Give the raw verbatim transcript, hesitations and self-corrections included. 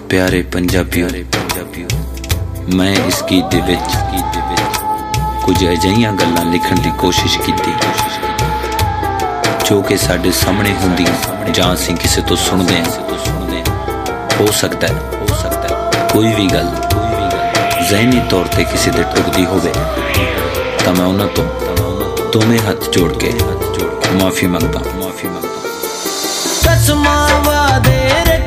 प्यारे पंजाबियों, मैं इस गीत दे विच कुछ अजिहियां गल्लां लिखण दी कोशिश कीती जो कि साडे सामने हुंदियां जां असीं किसे तो सुणदे हां। हो सकता है कोई भी गल ज़हनी तौर ते किसी दे टुकदी होवे तां मैं उन्हां तो दोवें हथ जोड़ के माफ़ी मंगदा। कसमां